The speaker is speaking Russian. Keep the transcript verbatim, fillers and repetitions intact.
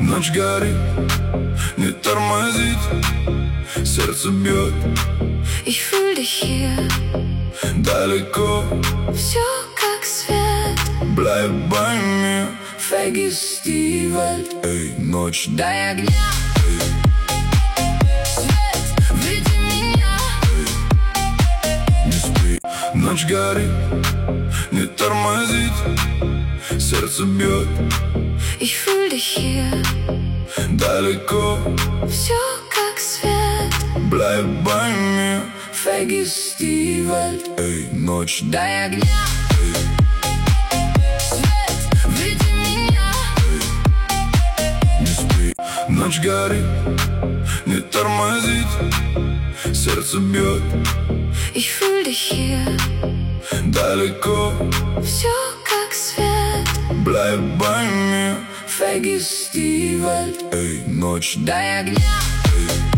Ночь горит, не тормозит, сердце бьет. Ich fühl dich hier, далеко, все как свет. bleib bei mir, Vergiss die Welt, эй, ночь, дай огня. Свет, веди меня. не спи. Ночь горит, не тормозит, сердце бьет. Ich fühl dich hier, далеко, все как свет. bleib bei mir, Vergiss die Welt, эй, ночь, дай огня. Свет, веди меня. не спи. Ночь горит, не тормозит, сердце бьет. Ich fühl dich hier, далеко, все как свет. bleib bei mir, Vergiss die Welt, эй, ночь, дай огня.